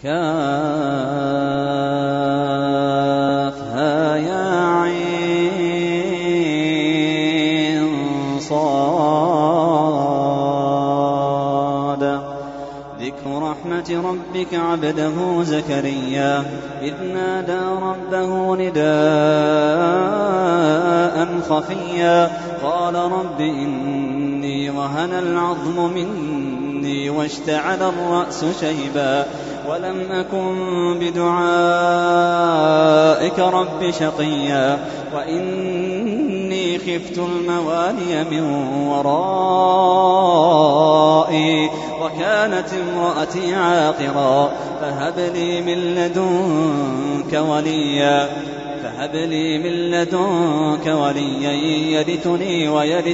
كافها يا عين صاد. ذكر رحمة ربك عبده زكريا إذ نادى ربه نداء خفيا قال رب إني وهن العظم مني واشتعل الرأس شيبا ولم أكن بدعائك رب شقيا وإني خفت الموالي من ورائي وكانت امرأتي عاقرا فهب لي من لدنك وليا يرثني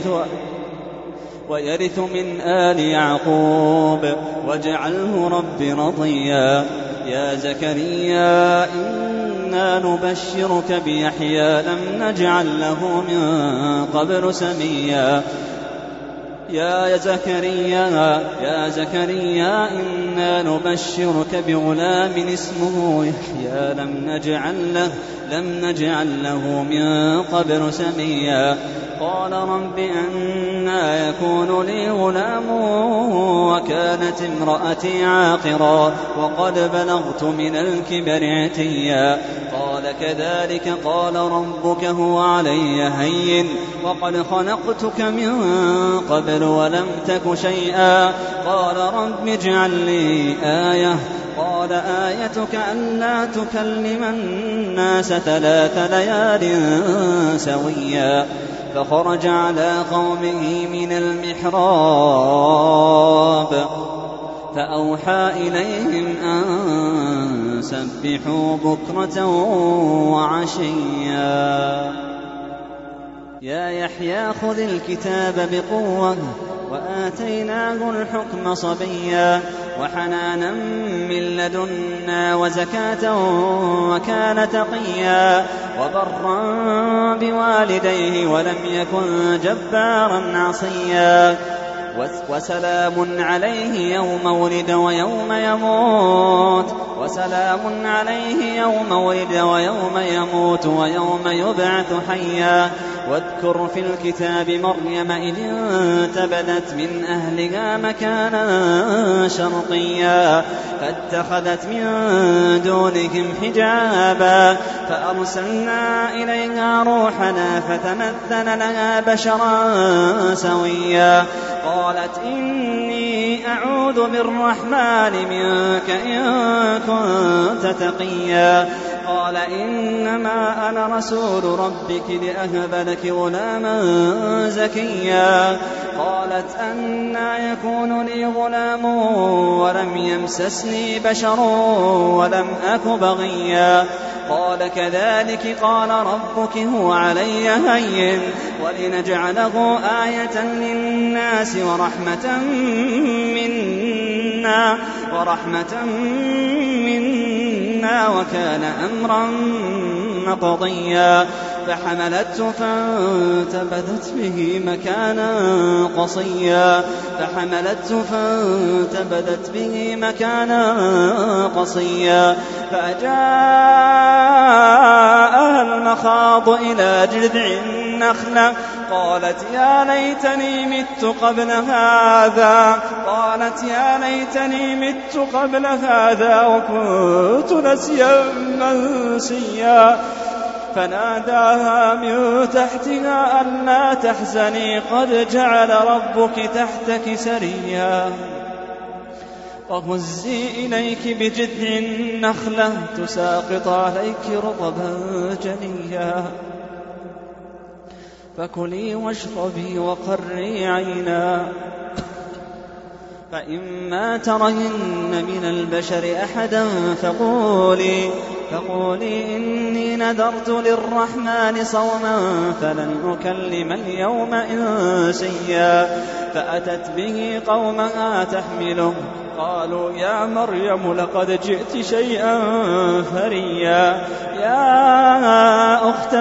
ويرث من آل يعقوب واجعله رب رضيا. يا زكريا إنا نبشرك بيحيى لم نجعل له من قبل سميا. يا زكريا إنا نبشرك بغلام اسمه يحيى لم نجعل له من قبل سميا. قال رب أنى يكون لي غلام وكانت امرأتي عاقرا وقد بلغت من الكبر عتيا. قال كذلك قال ربك هو علي هين وقد خلقتك من قبل ولم تك شيئا. قال رب اجعل لي آية. قال آيتك ألا تكلم الناس 3 ليال سويا. فخرج على قومه من المحراب فأوحى إليهم أن سبحوا بكرة وعشيا. يا يحيى خذ الكتاب بقوة وآتيناه الحكم صبيا وحنانا من لدنا وزكاة وكان تقيا وبرا بوالديه ولم يكن جبارا عصيا. وسلام عليه يوم ولد ويوم يموت ويوم يبعث حيا. واذكر في الكتاب مريم إذ انتبذت من أهلها مكانا شرقيا فاتخذت من دونهم حجابا فأرسلنا إليها روحنا فتمثل لها بشرا سويا. قالت إني أعوذ بالرحمن منك إن كنت تقيا. قال إنما أنا رسول ربك لأهب لك غلاما زكيا. قالت أنى يكون لي غلام ولم يمسسني بشر ولم أك بغيا. قال كذلك قال ربك هو علي هين ولنجعله آية للناس ورحمة منا وكان أمرا مقضيا. فحملته فانتبذت به مكانا قصيا. فأجاءها المخاض إلى جذع النخلة قالت يا ليتني مت قبل هذا وكنت نسيا منسيا. فناداها من تحتها ألا تحزني قد جعل ربك تحتك سريا. وهزي إليك بجذع النخلة تساقط عليك رطبا جنيا. فكلي واشربي وقري عينا فإما ترين من البشر أحدا فقولي إني نذرت للرحمن صوما فلن أكلم اليوم إنسيا. فأتت به قومها تحمله قالوا يا مريم لقد جئت شيئا فريا. يا أخت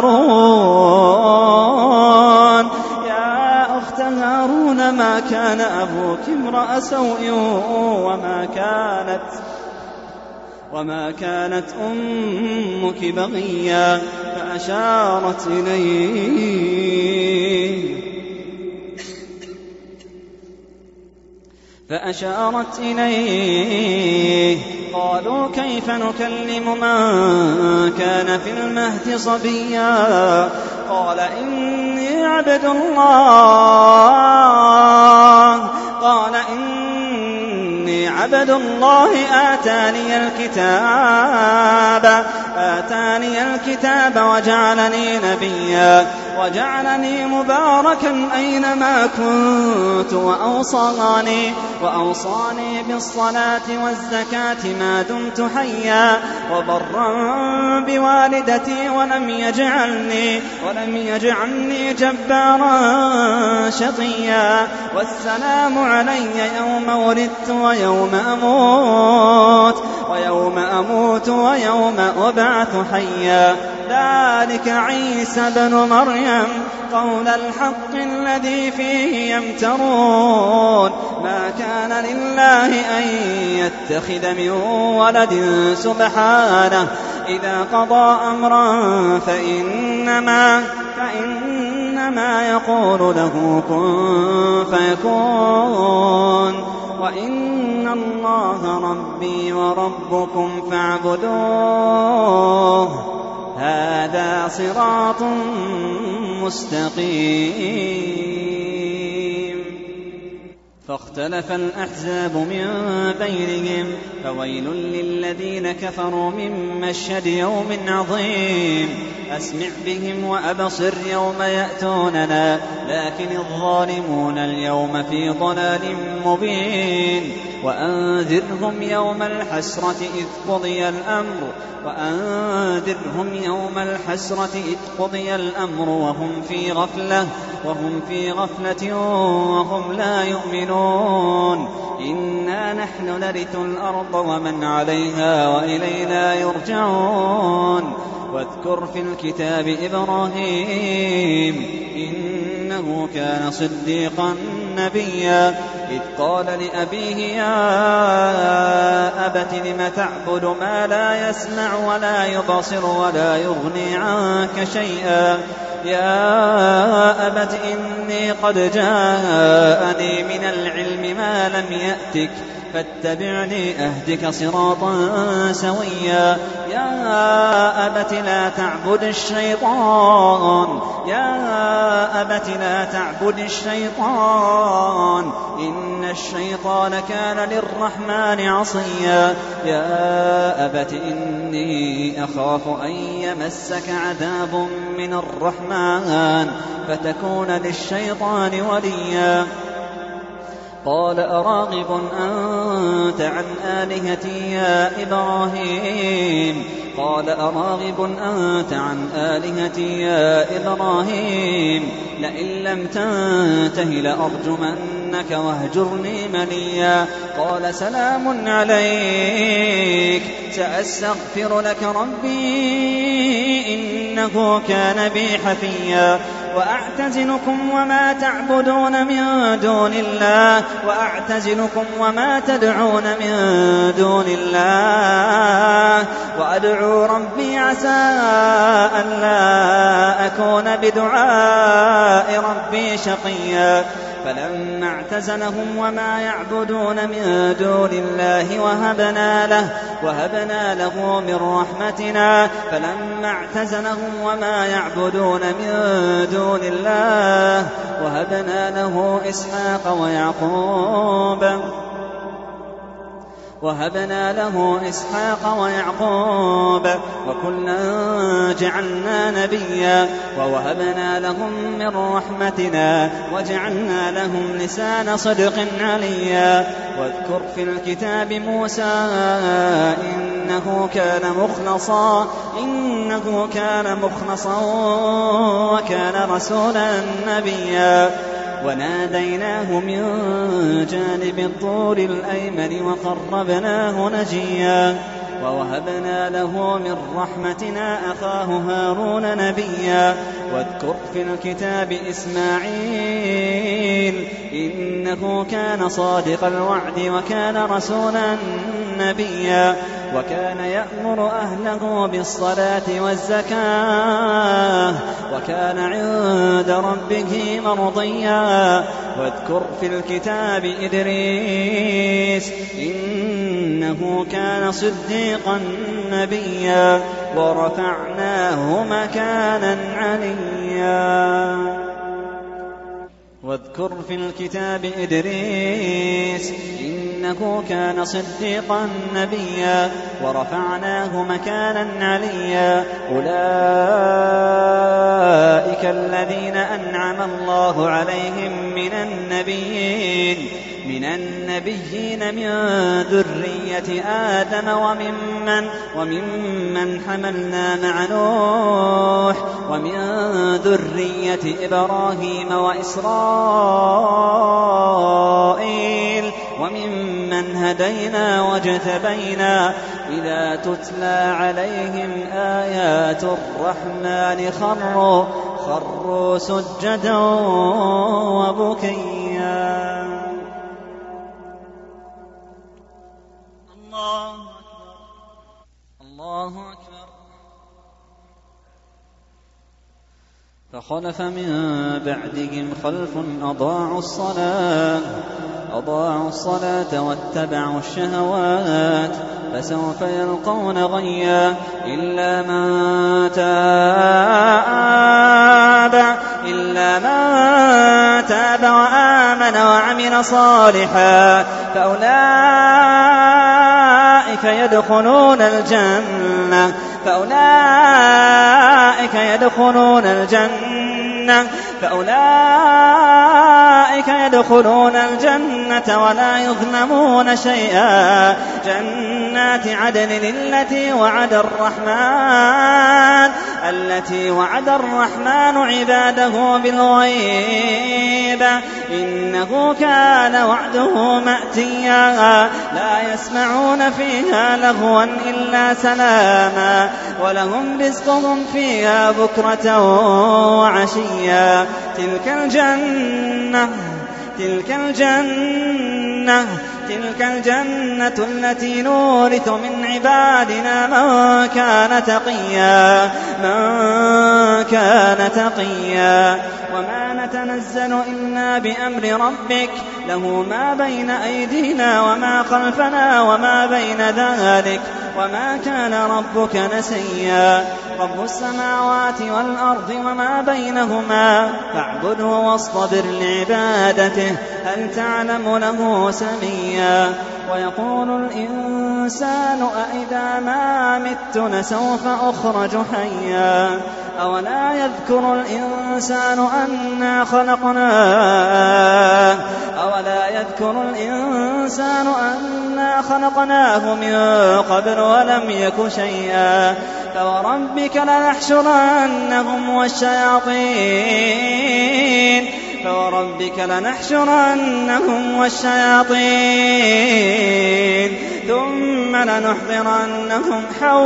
هارون ما كان أبوك امرأ سوء وما كانت أمك بغيا فأشارت إليه قالوا كيف نكلم من كان في المهد صبيا قال إني عبد الله آتاني الكتاب وجعلني مباركا أينما كنت وأوصاني بالصلاة والزكاة ما دمت حيا وبرا بوالدتي ولم يجعلني جبارا شقيا والسلام علي يوم ولدت ويوم أموت ويوم أبعث حيا ذلك عيسى بن مريم قول الحق الذي فيه يمترون ما كان لله أن يتخذ من ولد سبحانه إذا قضى أمرا فإنما يقول له كن فيكون وإن الله ربي وربكم فاعبدوه هذا صراط مستقيم. فاختلف الأحزاب من بينهم فويل للذين كفروا من مشهد يوم عظيم أسمع بهم وأبصر يوم يأتوننا لكن الظالمون اليوم في ضلال مبين وأنذرهم يوم الحسرة إذ قضي الأمر وهم في غفلة وهم لا يؤمنون إنا نحن نرث الأرض ومن عليها وإلينا يرجعون واذكر في الكتاب إبراهيم إنه كان صديقا نبيا إذ قال لأبيه يا أبت لم تعبد ما لا يسمع ولا يبصر ولا يغني عنك شيئا يا أبت إني قد جاءني من العلم ما لم يأتك فاتبعني أهدك صراطا سويا يا أبت لا تعبد الشيطان إن الشيطان كان للرحمن عصيا يا أبت إني أخاف أن يمسك عذاب من الرحمن فتكون للشيطان وليا قال أراغب أنت عن آلهتي يا إبراهيم لئن لم تنته لأرجمنك واهجرني مليا قال سلام عليك سأستغفر لك ربي إنه كان بي حفيا وأعتزلكم وما تعبدون من دون الله وما تدعون من دون الله وأدعو ربي عسى أن لا أكون بدعاء ربي شقيا فلما اعتزلهم وما يعبدون من دون الله وهبنا له من رحمتنا وهبنا له إسحاق ويعقوب وكلا جعلنا نبيا ووهبنا لهم من رحمتنا وجعلنا لهم لسان صدق عليا واذكر في الكتاب موسى إنه كان مخلصا وكان رسولا نبيا وناديناه من جانب الطور الأيمن وقربناه نجيا ووهبنا له من رحمتنا أخاه هارون نبيا واذكر في الكتاب إسماعيل إنه كان صادق الوعد وكان رسولا نبيا وكان يأمر أهله بالصلاة والزكاة وكان عند ربه مرضيا. واذكر في الكتاب إدريس إنه كان صديقا نبيا ورفعناه مكانا عليا. واذكر في الكتاب إدريس إنه كان صديقا نبيا ورفعناه مكانا عليا. أولئك الذين أنعم الله عليهم من النبيين من ذرية آدم وممن حملنا مع نوح ومن ذرية إبراهيم وإسرائيل وممن هدينا واجتبينا. إذا تتلى عليهم آيات الرحمن خروا سجدا وبكيا. الله أكبر. فخلف من بعدهم خلف أضاعوا الصلاة واتبعوا الشهوات فسوف يلقون غيا. إلا من تاب وآمن وعمل صالحا فأولئك يدخلون الجنة ولا يظلمون شيئا. جنات عدن التي وعد الرحمن عباده بالغيب إنه كان وعده مأتيا. لا يسمعون فيها لغوا إلا سلاما ولهم رزقهم فيها بكرة وعشيا. تلك الجنة التي نورث من عبادنا من كان تقيا. وما نتنزل إلا بأمر ربك له ما بين أيدينا وما خلفنا وما بين ذلك وما كان ربك نسيا. رب السماوات والأرض وما بينهما فاعبده واصطبر لعبادته هل تعلم له سميا. ويقول الإنسان أإذا ما مت لسوف أخرج حيا. أولا يذكر الإنسان أنا خلقناه من قبل ولم يك شيئا. فوربك لنحشرنهم والشياطين ثم لنحضرنهم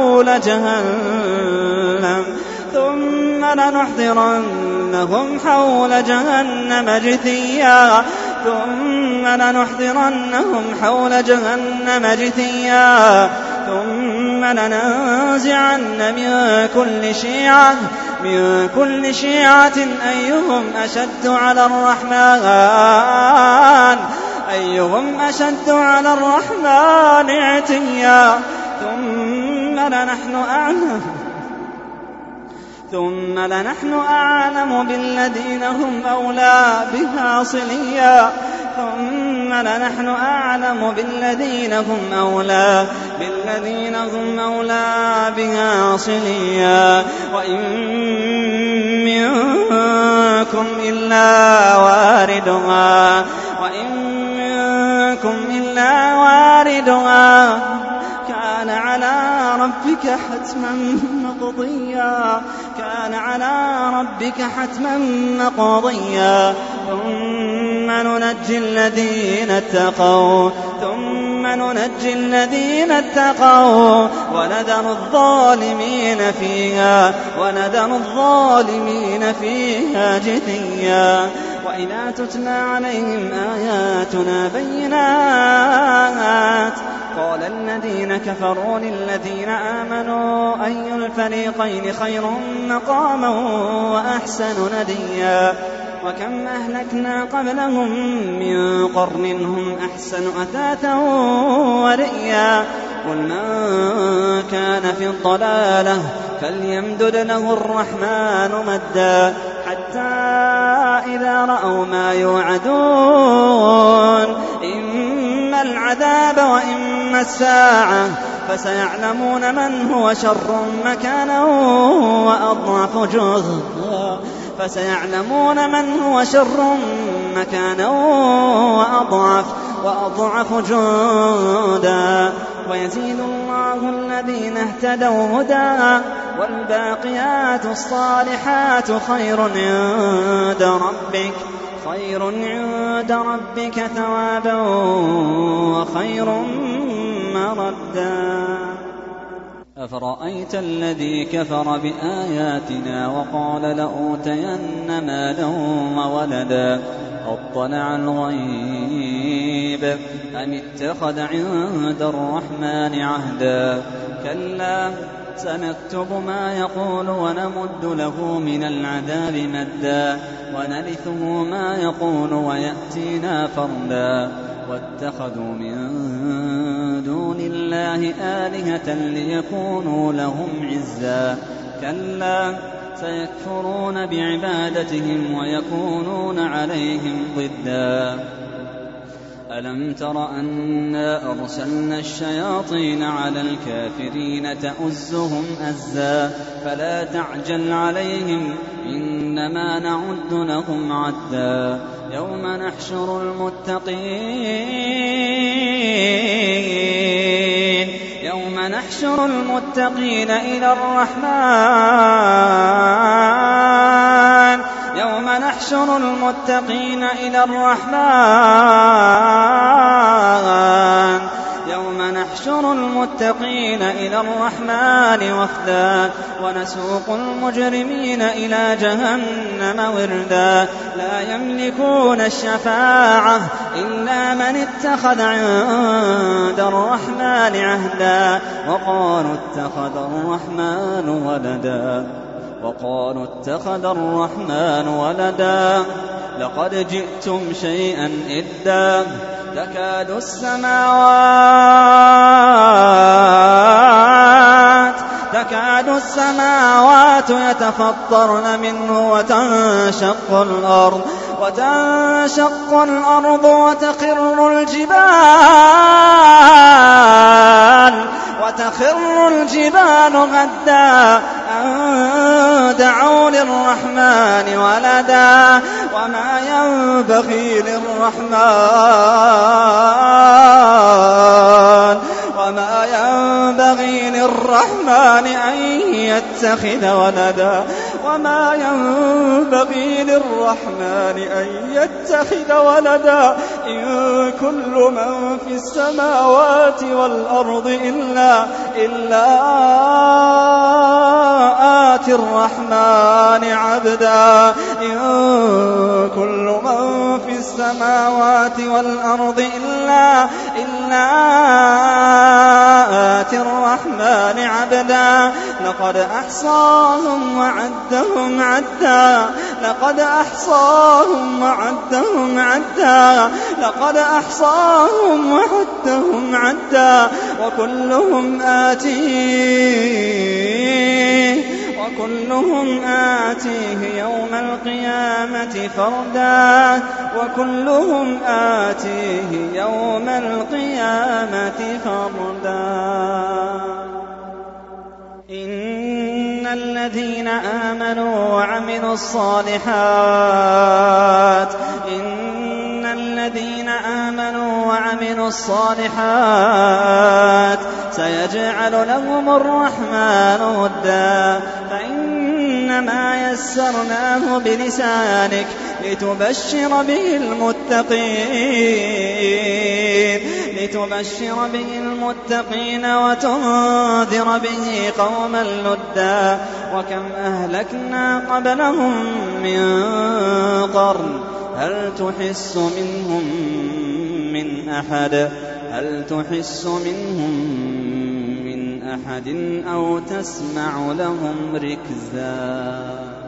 حول جهنم جثيا. ثم لننزعن من كل شيعة أيهم أشد على الرحمن عتيا. ثم لنحن أعلم بالذين هم أولى بها صليا. وإن منكم إلا واردها كان على ربك حتما مقضيا. ثم ننجي الذين اتقوا ونذر الظالمين فيها جثيا. وإذا تتلى عليهم آياتنا بينات قال الذين كفروا للذين آمنوا أي الفريقين خير مقاما وأحسن نديا وكم أهلكنا قبلهم من قرن هم أحسن أثاثا ورئيا قل من كان في الضلالة فليمدد له الرحمن مدا حتى إذا رأوا ما يوعدون إما العذاب وإما الساعة فسيعلمون من هو شر مكانا وأضعف جهدا وأضعف جهدا ويزيد الله الذين اهتدوا هدى والباقيات الصالحات خير عند ربك ثوابا وخير مردا أفرأيت الذي كفر بآياتنا وقال لأوتين مالا وولدا أطلع الغيب أم اتخذ عند الرحمن عهدا كلا سنكتب ما يقول ونمد له من العذاب مدا ونرثه ما يقول ويأتينا فردا واتخذوا من دون الله آلهة ليكونوا لهم عزا كلا سيكفرون بعبادتهم ويكونون عليهم ضدا ألم تر أنا أرسلنا الشياطين على الكافرين تؤزهم أزا فلا تعجل عليهم إنما نعد لهم عدا يوم نحشر المتقين إلى الرحمن وفدا ونسوق المجرمين إلى جهنم وردا لا يملكون الشفاعة إلا من اتخذ عند الرحمن عهدا وقالوا اتخذ الرحمن ولدا لقد جئتم شيئا إدا تكاد السماوات يتفطرن منه وتنشق الأرض وتخر الجبال هدا أن دعوا للرحمن ولدا وما ينبغي للرحمن أن يتخذ ولدا إن كل من في السماوات والأرض إلا آتي الرحمن عبدا إن كل من في السماوات والأرض إلا آتي الرحمن عبدا لقد أحصاهم وعدهم عدا وكلهم آتيه يوم القيامة فردا إن الذين آمنوا وعملوا الصالحات سيجعل لهم الرحمن ودا فإنما يسرناه بلسانك لتبشر به المتقين وتنذر به قوما لدا وكم أهلكنا قبلهم من قرن هل تحس منهم من أحد هل تحس منهم من أحد أو تسمع لهم ركزا